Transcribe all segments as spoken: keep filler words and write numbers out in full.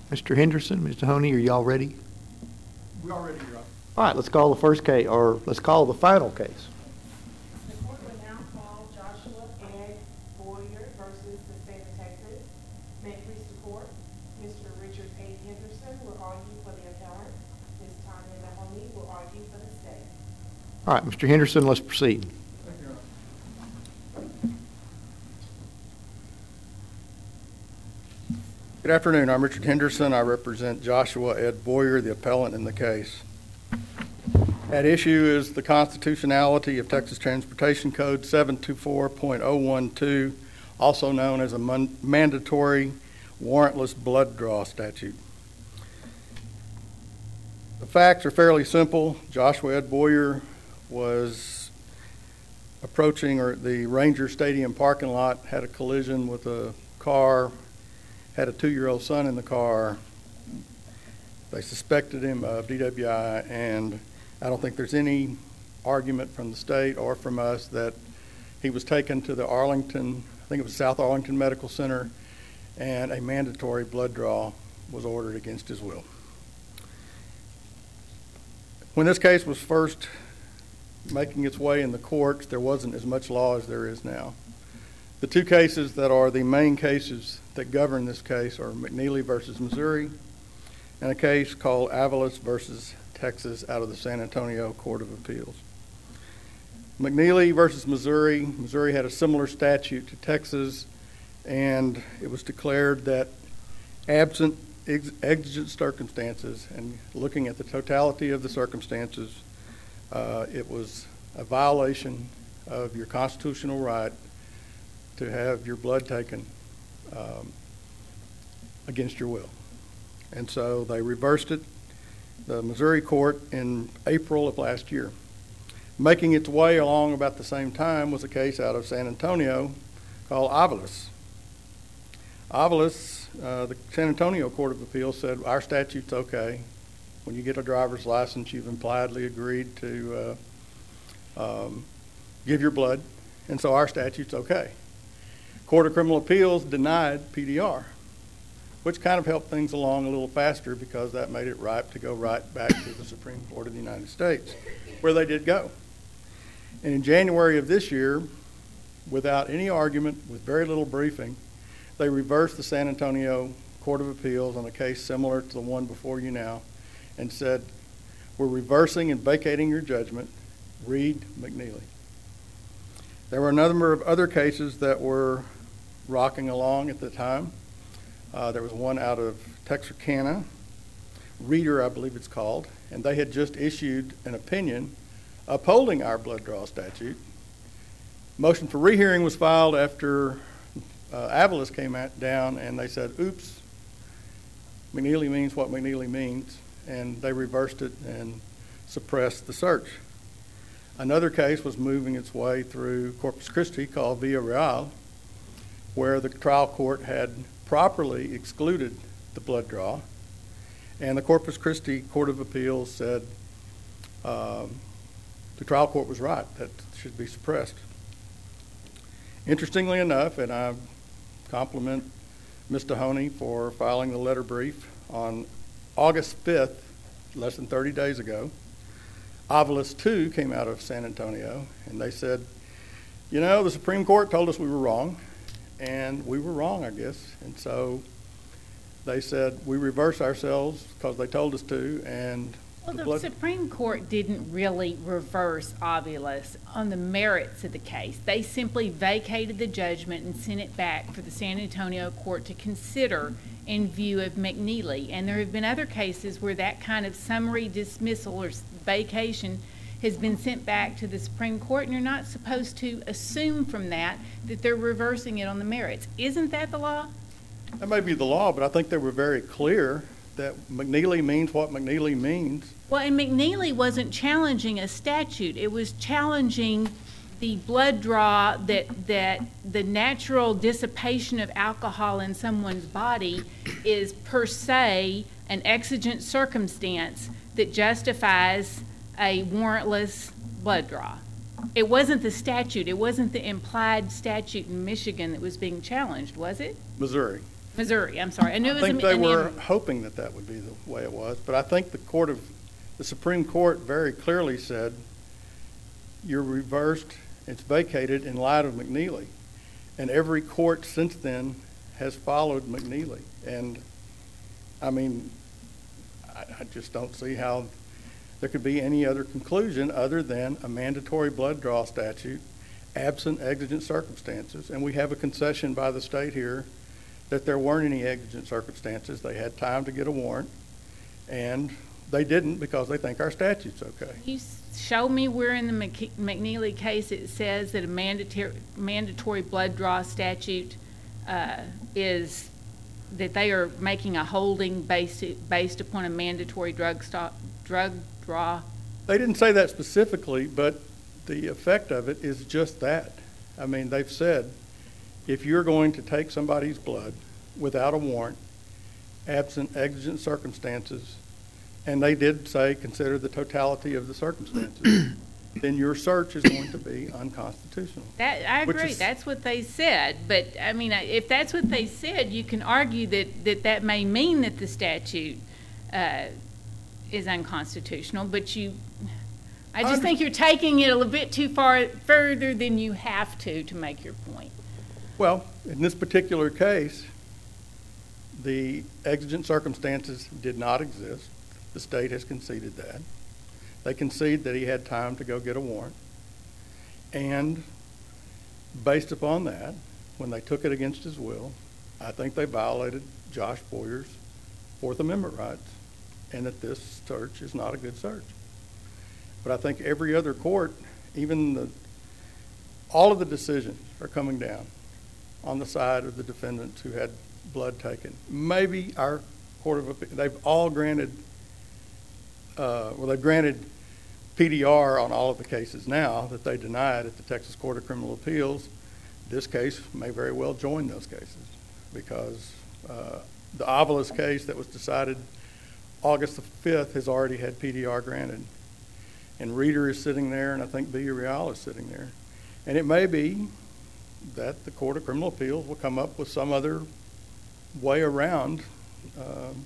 Mister Henderson, Mister Honey, are y'all ready? We are ready, Your Honor. All right, let's call the first case, or let's call the final case. The court will now call Joshua Ed Boyer versus the state of Texas. May it please the court, Mister Richard A. Henderson will argue for the appellant. Miz Tanya Mahoney will argue for the state. All right, Mister Henderson, let's proceed. Thank you, Your Honor. Good afternoon. I'm Richard Henderson. I represent Joshua Ed Boyer, the appellant in the case. At issue is the constitutionality of Texas Transportation Code seven two four point oh one two, also known as a man- mandatory warrantless blood draw statute. The facts are fairly simple. Joshua Ed Boyer was approaching or the Ranger Stadium parking lot, had a collision with a car, had a two-year-old son in the car. They suspected him of D W I, and I don't think there's any argument from the state or from us that he was taken to the Arlington, I think it was South Arlington Medical Center, and a mandatory blood draw was ordered against his will. When this case was first making its way in the courts, there wasn't as much law as there is now. The two cases that are the main cases that govern this case are McNeely versus Missouri and a case called Avalos versus Texas out of the San Antonio Court of Appeals. McNeely versus Missouri, Missouri had a similar statute to Texas, and it was declared that absent ex- exigent circumstances and looking at the totality of the circumstances, uh, it was a violation of your constitutional right to have your blood taken um, against your will. And so they reversed it. The Missouri court in April of last year. Making its way along about the same time was a case out of San Antonio called Avalos. Avalos, uh, the San Antonio Court of Appeals said, our statute's okay. When you get a driver's license, you've impliedly agreed to uh, um, give your blood, and so our statute's okay. Court of Criminal Appeals denied P D R, which kind of helped things along a little faster because that made it ripe to go right back to the Supreme Court of the United States, where they did go. And in January of this year, without any argument, with very little briefing, they reversed the San Antonio Court of Appeals on a case similar to the one before you now and said, we're reversing and vacating your judgment, read McNeely. There were a number of other cases that were rocking along at the time. Uh, there was one out of Texarkana, Reader, I believe it's called, and they had just issued an opinion upholding our blood draw statute. Motion for rehearing was filed after uh, Avalos came at, down, and they said, oops, McNeely means what McNeely means, and they reversed it and suppressed the search. Another case was moving its way through Corpus Christi called Villa Real, where the trial court had properly excluded the blood draw, and the Corpus Christi Court of Appeals said um, the trial court was right, that should be suppressed. Interestingly enough, and I compliment Miz Mahoney for filing the letter brief, on August fifth, less than thirty days ago, Avalos two came out of San Antonio, and they said, you know, the Supreme Court told us we were wrong, and we were wrong, I guess. And so they said, we reverse ourselves because they told us to, and Well, the the blood... Supreme Court didn't really reverse Avalos on the merits of the case. They simply vacated the judgment and sent it back for the San Antonio court to consider in view of McNeely. And there have been other cases where that kind of summary dismissal or vacation has been sent back to the Supreme Court, and you're not supposed to assume from that that they're reversing it on the merits. Isn't that the law? That may be the law, but I think they were very clear that McNeely means what McNeely means. Well, and McNeely wasn't challenging a statute. It was challenging the blood draw that that the natural dissipation of alcohol in someone's body is per se an exigent circumstance that justifies a warrantless blood draw. It wasn't the statute. It wasn't the implied statute in Michigan that was being challenged, was it? Missouri. Missouri, I'm sorry. I knew it I was think in they Indiana. were hoping that that would be the way it was, but I think the court of, the Supreme Court very clearly said, you're reversed, it's vacated in light of McNeely. And every court since then has followed McNeely. And, I mean, I, I just don't see how there could be any other conclusion other than a mandatory blood draw statute absent exigent circumstances. And we have a concession by the state here that there weren't any exigent circumstances. They had time to get a warrant, and they didn't because they think our statute's okay. You s- show me where in the Mc- McNeely case it says that a mandatory, mandatory blood draw statute uh, is, that they are making a holding based, based upon a mandatory drug stop, drug draw. They didn't say that specifically, but the effect of it is just that. I mean, they've said, if you're going to take somebody's blood without a warrant, absent exigent circumstances, and they did say consider the totality of the circumstances, then your search is going to be unconstitutional. That, I Which agree, is- that's what they said, but, I mean, if that's what they said, you can argue that, that that may mean that the statute uh, is unconstitutional, but you, I just Under- think you're taking it a little bit too far, further than you have to, to make your point. Well, in this particular case, the exigent circumstances did not exist. The state has conceded that. They concede that he had time to go get a warrant. And based upon that, when they took it against his will, I think they violated Josh Boyer's Fourth Amendment rights, and that this search is not a good search. But I think every other court, even the, all of the decisions are coming down on the side of the defendants who had blood taken. Maybe our Court of Appeal, they've all granted, uh, well, they've granted P D R on all of the cases now that they denied at the Texas Court of Criminal Appeals. This case may very well join those cases because uh, the Avalos case that was decided August the fifth has already had P D R granted. And Reeder is sitting there, and I think Villarreal is sitting there. And it may be that the Court of Criminal Appeals will come up with some other way around um,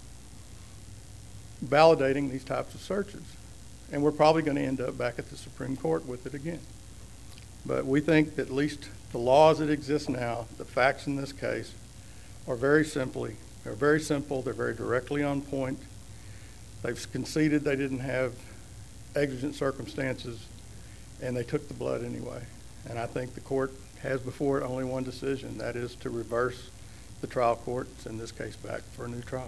validating these types of searches. And we're probably going to end up back at the Supreme Court with it again. But we think that at least the laws that exist now, the facts in this case, are very simply, they're very simple, they're very directly on point. They've conceded they didn't have exigent circumstances, and they took the blood anyway. And I think the court has before it only one decision, that is to reverse the trial court, send this case back for a new trial.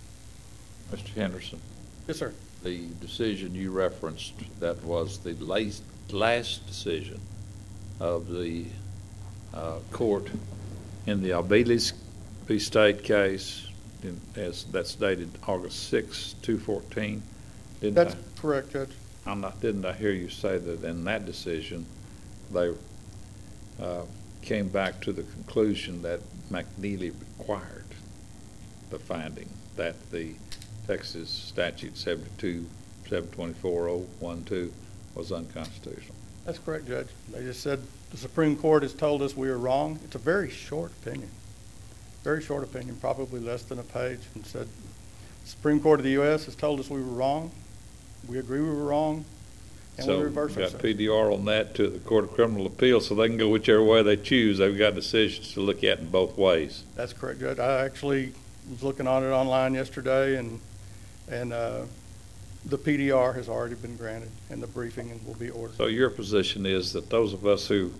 Mister Henderson, Yes, sir. the decision you referenced, that was the last, last decision of the uh, court in the Albiles v. State case, in, as that's dated August sixth, two fourteen. Didn't That's I? correct, Judge. I'm not, didn't I hear you say that in that decision, they uh, came back to the conclusion that McNeely required the finding that the Texas statute seventy-two, seven twenty-four oh one two was unconstitutional? That's correct, Judge. They just said the Supreme Court has told us we are wrong. It's a very short opinion, very short opinion, probably less than a page, and said the Supreme Court of the U S has told us we were wrong. We agree we were wrong, and we So reverse we've got ourselves. P D R on that to the Court of Criminal Appeals, so they can go whichever way they choose. They've got decisions to look at in both ways. That's correct, Judge. I actually was looking on it online yesterday, and and uh, the P D R has already been granted, and the briefing will be ordered. So your position is that those of us who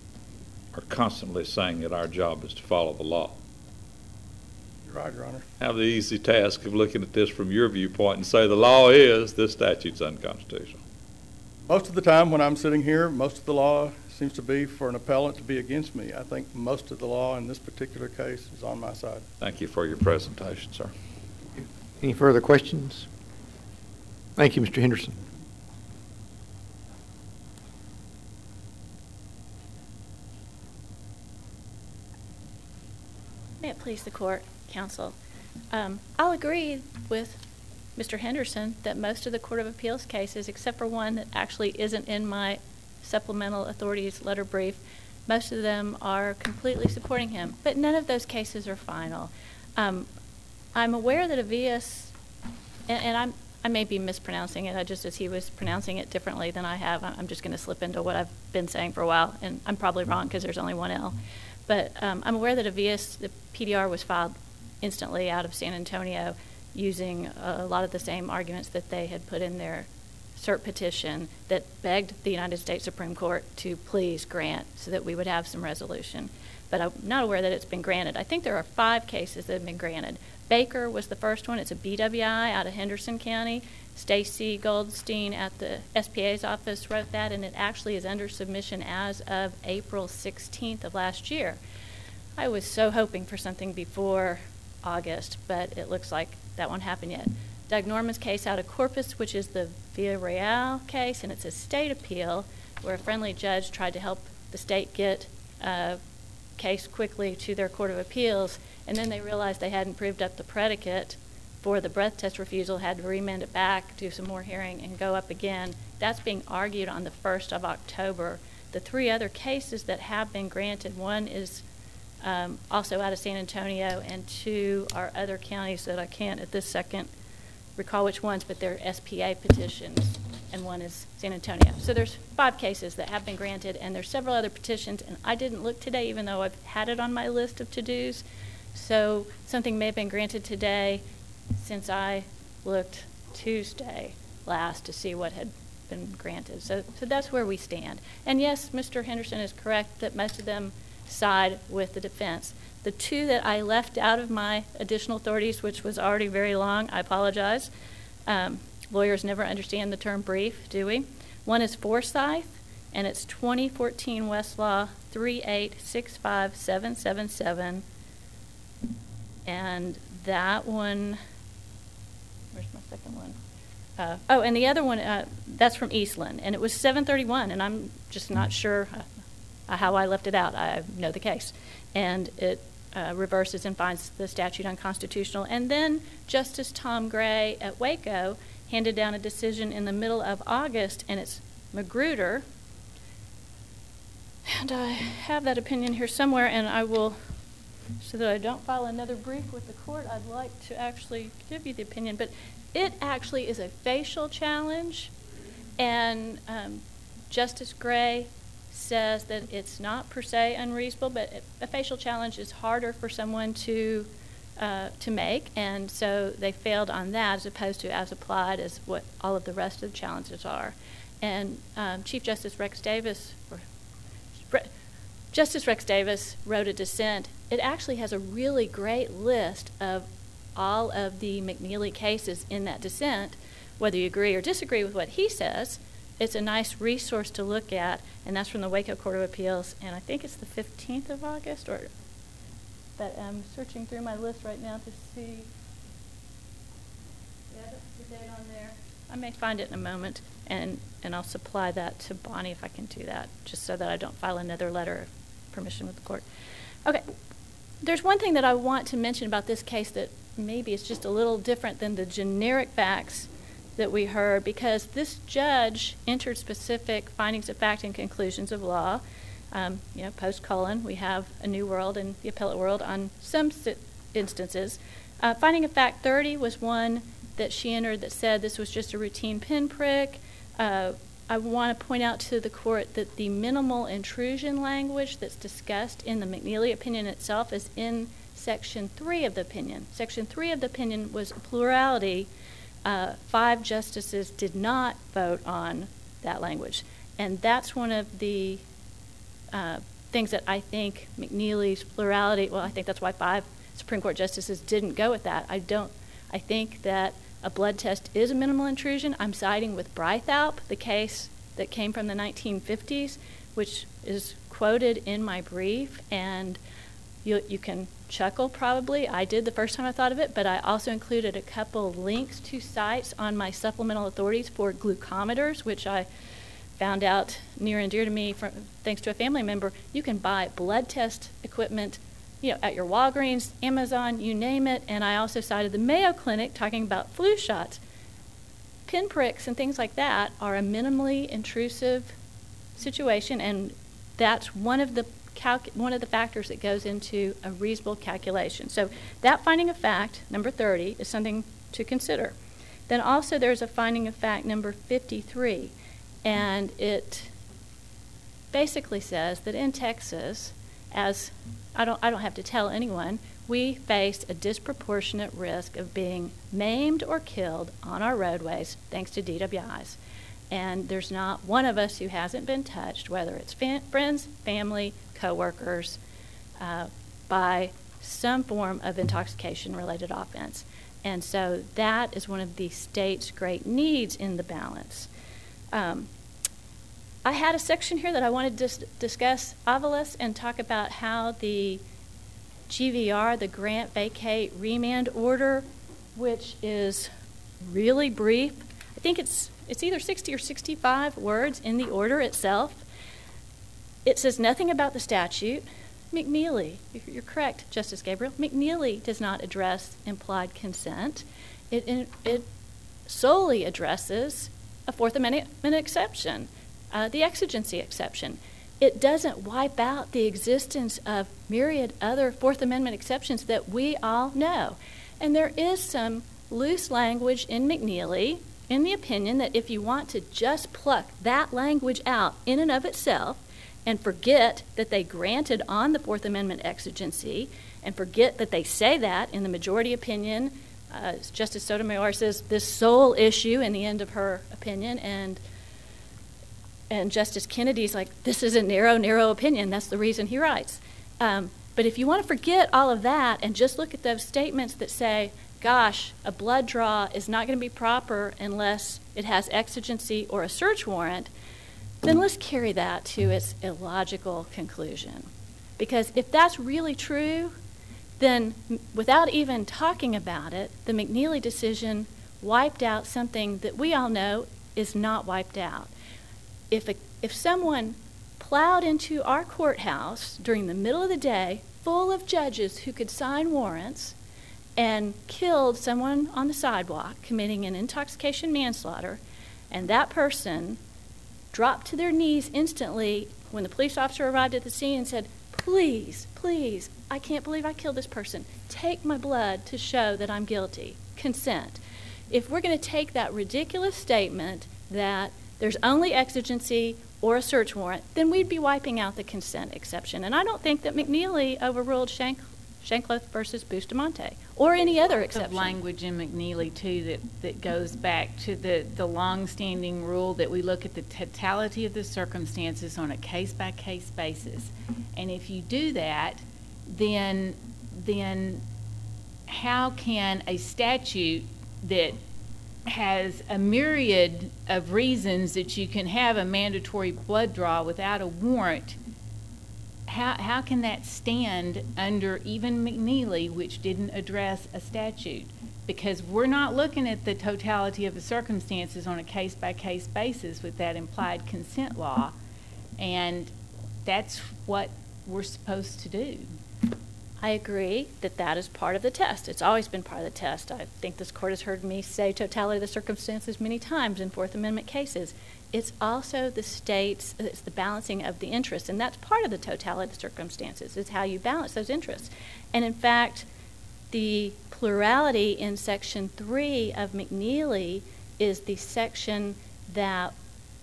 are constantly saying that our job is to follow the law You're right, Your Honor. have the easy task of looking at this from your viewpoint and say the law is this statute's unconstitutional. Most of the time when I'm sitting here, most of the law seems to be for an appellant to be against me. I think most of the law in this particular case is on my side. Thank you for your presentation, sir. Any further questions? Thank you, Mister Henderson. May it please the court, counsel. Um, I'll agree with Mister Henderson that most of the Court of Appeals cases, except for one that actually isn't in my supplemental authorities letter brief, Most of them are completely supporting him, but none of those cases are final. Um, I'm aware that Avias, and, and I'm, I may be mispronouncing it, I just as he was pronouncing it differently than I have, I'm just going to slip into what I've been saying for a while, and I'm probably wrong because there's only one L. But um, I'm aware that Avias, the P D R was filed instantly out of San Antonio using a lot of the same arguments that they had put in their cert petition that begged the United States Supreme Court to please grant so that we would have some resolution. But I'm not aware that it's been granted. I think there are five cases that have been granted. Baker was the first one. It's a B W I out of Henderson County. Stacy Goldstein at the S P A's office wrote that, and it actually is under submission as of April sixteenth of last year. I was so hoping for something before August, but it looks like that won't happen yet. Doug Norman's case out of Corpus, which is the Villarreal case, and it's a state appeal where a friendly judge tried to help the state get a case quickly to their Court of Appeals, and then they realized they hadn't proved up the predicate for the breath test refusal, had to remand it back, do some more hearing, and go up again. That's being argued on the first of October. The three other cases that have been granted, one is um, also out of San Antonio, and two are other counties that I can't at this second recall which ones, but they're S P A petitions, and one is San Antonio. So there's five cases that have been granted, and there's several other petitions, and I didn't look today, even though I've had it on my list of to-dos. So something may have been granted today since I looked Tuesday last to see what had been granted. So, so that's where we stand. And yes, Mister Henderson is correct that most of them side with the defense. The two that I left out of my additional authorities, which was already very long, I apologize. Um, lawyers never understand the term brief, do we? One is Forsyth, and it's twenty fourteen Westlaw three eight six five seven seven seven. And that one, where's my second one? Uh, oh, and the other one, uh, that's from Eastland, and it was seven thirty-one, and I'm just not sure uh, how I left it out. I know the case. And it uh, reverses and finds the statute unconstitutional. And then Justice Tom Gray at Waco handed down a decision in the middle of August, and it's Magruder. And I have that opinion here somewhere, and I will, so that I don't file another brief with the court, I'd like to actually give you the opinion. But it actually is a facial challenge, and um, Justice Gray says that it's not per se unreasonable, but a facial challenge is harder for someone to uh, to make, and so they failed on that as opposed to as applied as what all of the rest of the challenges are. And um, Chief Justice Rex Davis, or Re- Justice Rex Davis wrote a dissent. It actually has a really great list of all of the McNeely cases in that dissent. Whether you agree or disagree with what he says, it's a nice resource to look at, and that's from the Waco Court of Appeals, and I think it's the fifteenth of August, or that I'm searching through my list right now to see. Yeah, that's the date on there. I may find it in a moment, and, and I'll supply that to Bonnie if I can do that, just so that I don't file another letter of permission with the court. Okay, there's one thing that I want to mention about this case that maybe is just a little different than the generic facts that we heard, because this judge entered specific findings of fact and conclusions of law. Um, you know, post-Cullen, we have a new world in the appellate world on some instances. Uh, finding of fact thirty was one that she entered that said this was just a routine pinprick. Uh, I want to point out to the court that the minimal intrusion language that's discussed in the McNeely opinion itself is in Section three of the opinion. Section three of the opinion was a plurality. Uh, five justices did not vote on that language. And that's one of the uh, things that I think McNeely's plurality, well, I think that's why five Supreme Court justices didn't go with that. I don't, I think that a blood test is a minimal intrusion. I'm siding with Brythaup, the case that came from the nineteen fifties, which is quoted in my brief, and you, you can chuckle probably. I did the first time I thought of it, but I also included a couple links to sites on my supplemental authorities for glucometers, which I found out near and dear to me from, thanks to a family member. You can buy blood test equipment, you know, at your Walgreens, Amazon, you name it. And I also cited the Mayo Clinic talking about flu shots. Pinpricks and things like that are a minimally intrusive situation, and that's one of the calc- one of the factors that goes into a reasonable calculation. So that finding of fact, number thirty, is something to consider. Then also there's a finding of fact number fifty-three, and it basically says that in Texas, as I don't, I don't have to tell anyone, we face a disproportionate risk of being maimed or killed on our roadways thanks to D W Is. And there's not one of us who hasn't been touched, whether it's fa- friends, family, coworkers, uh, by some form of intoxication-related offense. And so that is one of the state's great needs in the balance. Um, I had a section here that I wanted to dis- discuss Avalos and talk about how the G V R, the grant vacate remand order, which is really brief. I think it's it's either sixty or sixty-five words in the order itself. It says nothing about the statute. McNeely, you're correct, Justice Gabriel. McNeely does not address implied consent. It it solely addresses a Fourth Amendment exception, uh, the exigency exception. It doesn't wipe out the existence of myriad other Fourth Amendment exceptions that we all know. And there is some loose language in McNeely, in the opinion that if you want to just pluck that language out in and of itself and forget that they granted on the Fourth Amendment exigency and forget that they say that in the majority opinion, uh, Justice Sotomayor says this sole issue in the end of her opinion, and And Justice Kennedy's like, this is a narrow, narrow opinion. That's the reason he writes. Um, but if you want to forget all of that and just look at those statements that say, gosh, a blood draw is not going to be proper unless it has exigency or a search warrant, then let's carry that to its illogical conclusion. Because if that's really true, then without even talking about it, the McNeely decision wiped out something that we all know is not wiped out. If a, if someone plowed into our courthouse during the middle of the day, full of judges who could sign warrants, and killed someone on the sidewalk committing an intoxication manslaughter, and that person dropped to their knees instantly when the police officer arrived at the scene and said, please, please, I can't believe I killed this person. Take my blood to show that I'm guilty. Consent. If we're going to take that ridiculous statement that there's only exigency or a search warrant, then we'd be wiping out the consent exception. And I don't think that McNeely overruled Shank, Shankloth versus Bustamante or any other exception. Of language in McNeely, too, that, that goes back to the, the long-standing rule that we look at the totality of the circumstances on a case-by-case basis. And if you do that, then, then how can a statute that has a myriad of reasons that you can have a mandatory blood draw without a warrant, how how can that stand under even McNeely, which didn't address a statute? Because we're not looking at the totality of the circumstances on a case-by-case basis with that implied consent law, and that's what we're supposed to do. I agree that that is part of the test. It's always been part of the test. I think this court has heard me say totality of the circumstances many times in Fourth Amendment cases. It's also the state's, it's the balancing of the interests, and that's part of the totality of the circumstances. It's how you balance those interests. And in fact, the plurality in Section three of McNeely is the section that,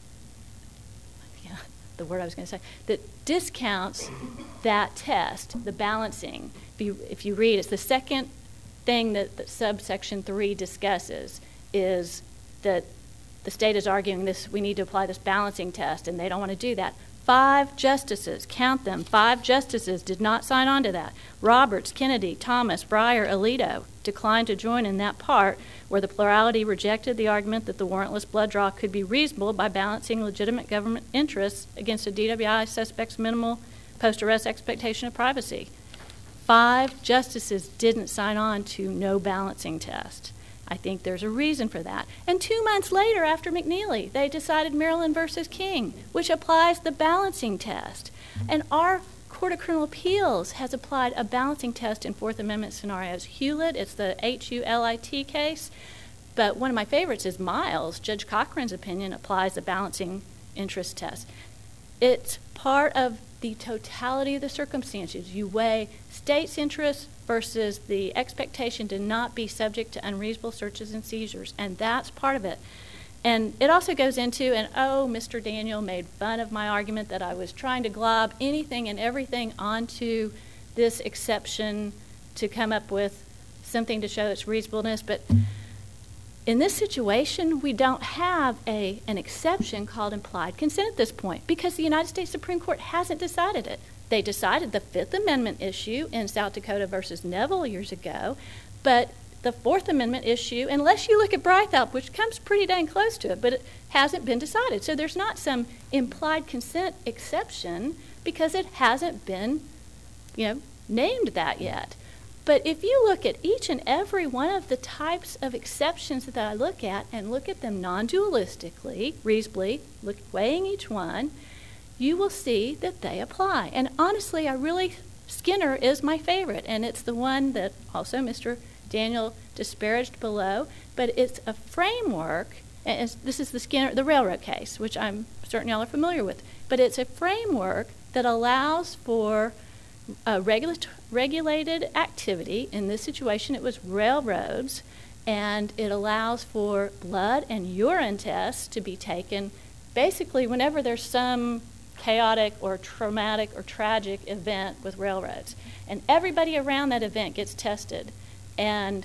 yeah, the word I was going to say, that discounts that test, the balancing. If you, if you read, it's the second thing that, that subsection three discusses is that the state is arguing this, we need to apply this balancing test, and they don't want to do that. Five justices, count them, five justices did not sign on to that. Roberts, Kennedy, Thomas, Breyer, Alito declined to join in that part where the plurality rejected the argument that the warrantless blood draw could be reasonable by balancing legitimate government interests against a D W I suspect's minimal post-arrest expectation of privacy. Five justices didn't sign on to no balancing test. I think there's a reason for that. And two months later, after McNeely, they decided Maryland versus King, which applies the balancing test. And our Court of Criminal Appeals has applied a balancing test in Fourth Amendment scenarios. Hewlett, it's the H U L I T case. But one of my favorites is Miles. Judge Cochran's opinion applies the balancing interest test. it's part of the totality of the circumstances. You weigh state's interests versus the expectation to not be subject to unreasonable searches and seizures, and that's part of it. And it also goes into, and oh, Mister Daniel made fun of my argument that I was trying to glob anything and everything onto this exception to come up with something to show its reasonableness. But in this situation, we don't have a an exception called implied consent at this point because the United States Supreme Court hasn't decided it. They decided the Fifth Amendment issue in South Dakota versus Neville years ago, but the Fourth Amendment issue, unless you look at Brythelp, which comes pretty dang close to it, but it hasn't been decided. So there's not some implied consent exception because it hasn't been, you know, named that yet. But if you look at each and every one of the types of exceptions that I look at and look at them non-dualistically, reasonably, look, weighing each one, you will see that they apply. And honestly, I really, Skinner is my favorite, and it's the one that also Mister Daniel disparaged below, but it's a framework, and it's, this is the Skinner, the railroad case, which I'm certain y'all are familiar with, but it's a framework that allows for a regula- regulated activity. In this situation, it was railroads, and it allows for blood and urine tests to be taken basically whenever there's some chaotic or traumatic or tragic event with railroads. And everybody around that event gets tested. And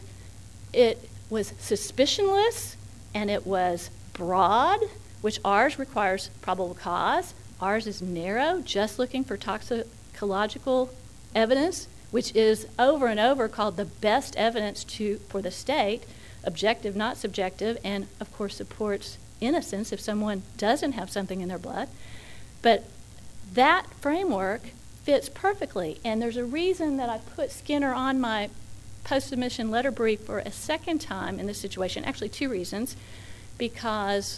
it was suspicionless, and it was broad, which ours requires probable cause. Ours is narrow, just looking for toxicological evidence, which is over and over called the best evidence to for the state, objective, not subjective, and of course supports innocence if someone doesn't have something in their blood. But that framework fits perfectly, and there's a reason that I put Skinner on my post-submission letter brief for a second time in this situation, actually two reasons, because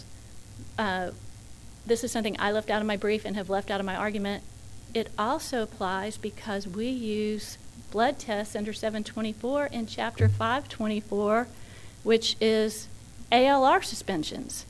uh, this is something I left out of my brief and have left out of my argument. It also applies because we use blood tests under seven twenty-four in Chapter five twenty-four, which is A L R suspensions.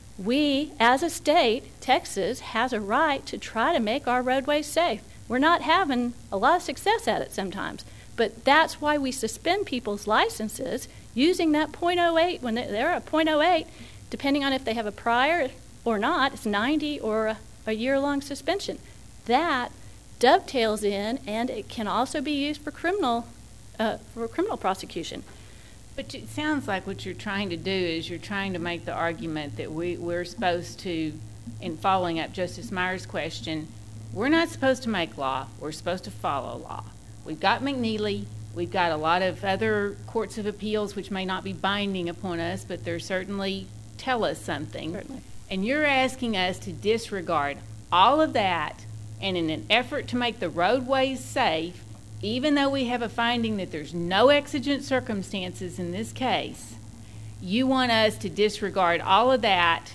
We, as a state, Texas, has a right to try to make our roadways safe. We're not having a lot of success at it sometimes. But that's why we suspend people's licenses using that point oh eight. When they're at point oh eight, depending on if they have a prior or not, it's ninety or a, a year-long suspension. That dovetails in, and it can also be used for criminal, uh, for criminal prosecution. But it sounds like what you're trying to do is you're trying to make the argument that we, we're supposed to, in following up Justice Myers' question, we're not supposed to make law, we're supposed to follow law. We've got McNeely, we've got a lot of other courts of appeals which may not be binding upon us, but they certainly tell us something. Certainly. And you're asking us to disregard all of that, and in an effort to make the roadways safe, even though we have a finding that there's no exigent circumstances in this case, you want us to disregard all of that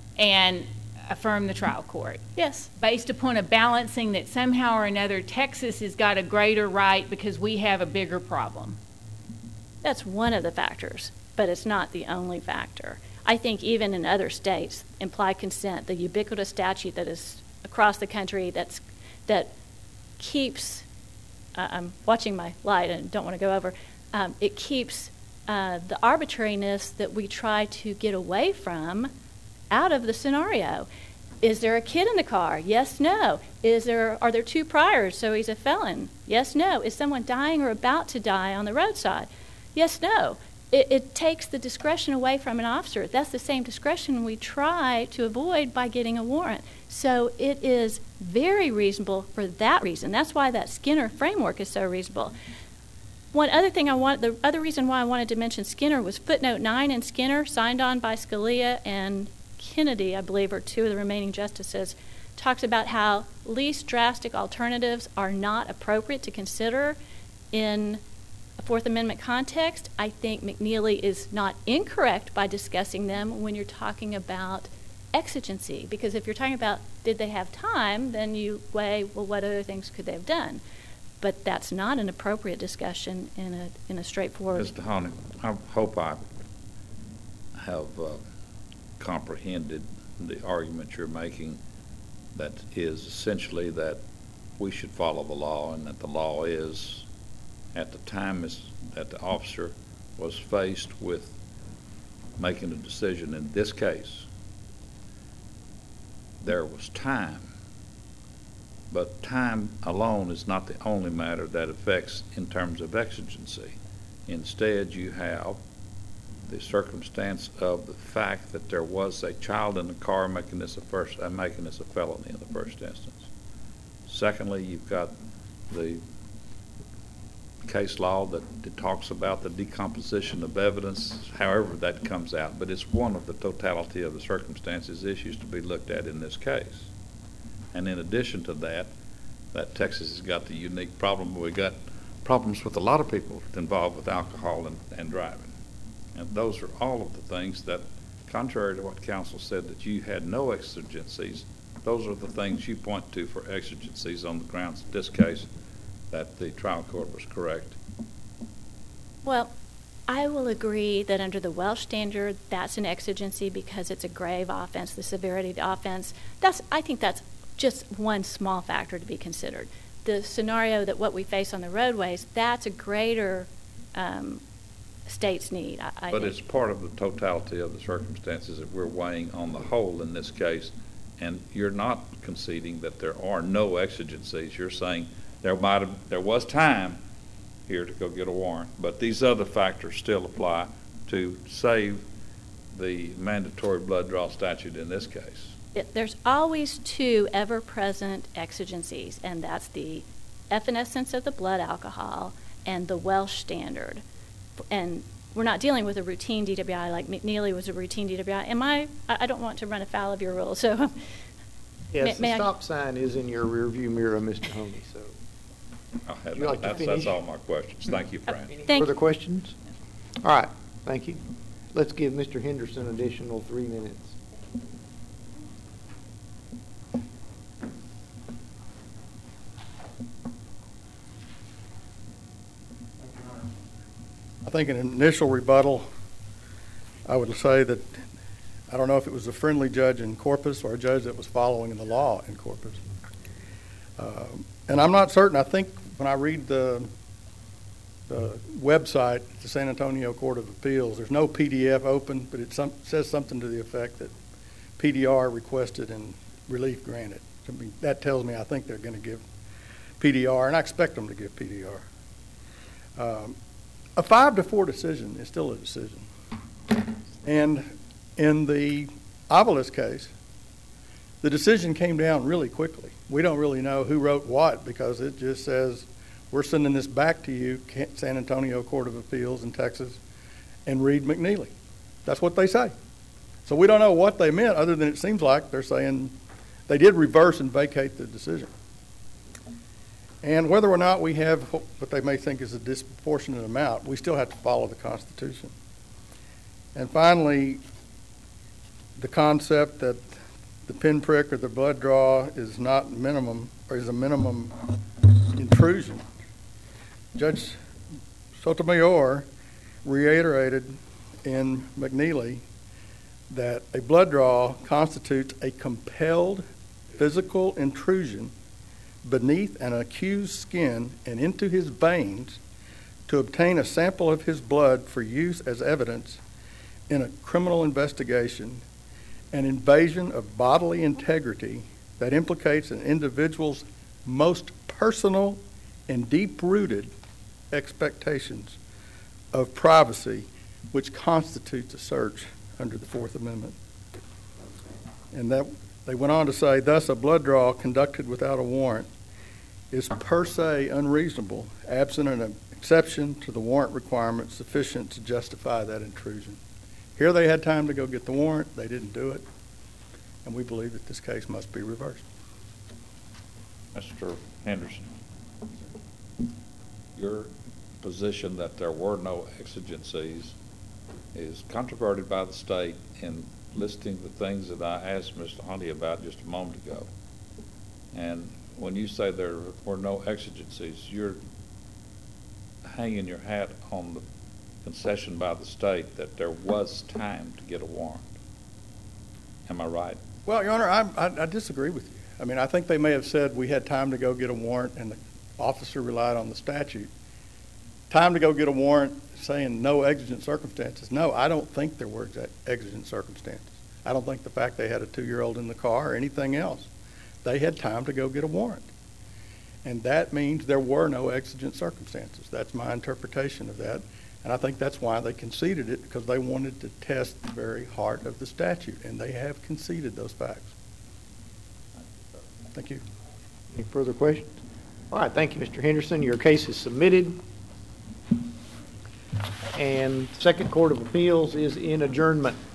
and affirm the trial court. Yes. Based upon a balancing that somehow or another Texas has got a greater right because we have a bigger problem. That's one of the factors, but it's not the only factor. I think even in other states, implied consent, the ubiquitous statute that is across the country that's that keeps, uh, I'm watching my light and don't want to go over, um, it keeps uh, the arbitrariness that we try to get away from out of the scenario. Is there a kid in the car? Yes, no. Is there, are there two priors, so he's a felon? Yes, no. Is someone dying or about to die on the roadside? Yes, no. It, it takes the discretion away from an officer. That's the same discretion we try to avoid by getting a warrant. So it is very reasonable for that reason. That's why that Skinner framework is so reasonable. One other thing I want, the other reason why I wanted to mention Skinner was footnote nine in Skinner, signed on by Scalia and Kennedy, I believe, are two of the remaining justices, talks about how least drastic alternatives are not appropriate to consider in a Fourth Amendment context. I think McNeely is not incorrect by discussing them when you're talking about exigency, because if you're talking about did they have time, then you weigh, well, what other things could they have done? But that's not an appropriate discussion in a in a straightforward. Mister Honey, I hope I have uh, comprehended the argument you're making. that is essentially that we should follow the law, and that the law is, at the time is, that the officer was faced with making a decision in this case, there was time. But time alone is not the only matter that affects in terms of exigency. Instead, you have the circumstance of the fact that there was a child in the car making this a first, uh, making this a felony in the first instance. Secondly, you've got the case law that, that talks about the decomposition of evidence, however that comes out, but it's one of the totality of the circumstances issues to be looked at in this case. And in addition to that, that Texas has got the unique problem. We got problems with a lot of people involved with alcohol and, and driving. And those are all of the things that, contrary to what counsel said, that you had no exigencies, those are the things you point to for exigencies on the grounds in this case that the trial court was correct. Well, I will agree that under the Welsh standard, that's an exigency because it's a grave offense, the severity of the offense. That's, I think that's just one small factor to be considered. The scenario that what we face on the roadways, that's a greater um, state's need, I, I But think. it's part of the totality of the circumstances that we're weighing on the whole in this case, and you're not conceding that there are no exigencies. You're saying there might have, there was time here to go get a warrant, but these other factors still apply to save the mandatory blood draw statute in this case. It, there's always two ever-present exigencies, and that's the evanescence of the blood alcohol and the Welsh standard. And we're not dealing with a routine D W I like McNeely was a routine D W I. Am I? I don't want to run afoul of your rules, so. Yes, may, may the I, stop sign is in your rearview mirror, Mister Honey, so. I'll have Would you like that. to That's, that's finish? all my questions. Thank you, Fran. Any Thank further you. questions? All right, thank you. Let's give Mister Henderson an additional three minutes. I think an initial rebuttal, I would say that, I don't know if it was a friendly judge in Corpus or a judge that was following the law in Corpus. Uh, and I'm not certain. I think when I read the, the website, the San Antonio Court of Appeals, there's no P D F open, but it some, says something to the effect that P D R requested and relief granted. I mean, that tells me I think they're going to give P D R, and I expect them to give P D R. Um, a five to four decision is still a decision. And in the Avalos case, the decision came down really quickly. We don't really know who wrote what because it just says, we're sending this back to you, San Antonio Court of Appeals in Texas, and read McNeely. That's what they say. So we don't know what they meant other than it seems like they're saying they did reverse and vacate the decision. And whether or not we have what they may think is a disproportionate amount, we still have to follow the Constitution. And finally, the concept that the pinprick or the blood draw is not minimum, or is a minimum intrusion. Judge Sotomayor reiterated in McNeely that a blood draw constitutes a compelled physical intrusion beneath an accused's skin and into his veins to obtain a sample of his blood for use as evidence in a criminal investigation, an invasion of bodily integrity that implicates an individual's most personal and deep-rooted expectations of privacy, which constitutes a search under the Fourth Amendment. And that they went on to say, thus a blood draw conducted without a warrant is per se unreasonable, absent an exception to the warrant requirement sufficient to justify that intrusion. Here they had time to go get the warrant. They didn't do it. And we believe that this case must be reversed. Mister Henderson, your position that there were no exigencies is controverted by the state in listing the things that I asked Mister Honey about just a moment ago. And when you say there were no exigencies, you're hanging your hat on the concession by the state that there was time to get a warrant. Am I right? Well, Your Honor, I, I, I disagree with you. I mean, I think they may have said we had time to go get a warrant and the officer relied on the statute. Time to go get a warrant saying no exigent circumstances. No, I don't think there were exa- exigent circumstances. I don't think the fact they had a two-year-old in the car or anything else. They had time to go get a warrant. And that means there were no exigent circumstances. That's my interpretation of that. And I think that's why they conceded it, because they wanted to test the very heart of the statute, and they have conceded those facts. Thank you. Any further questions? All right, thank you, Mister Henderson. Your case is submitted. And Second Court of Appeals is in adjournment.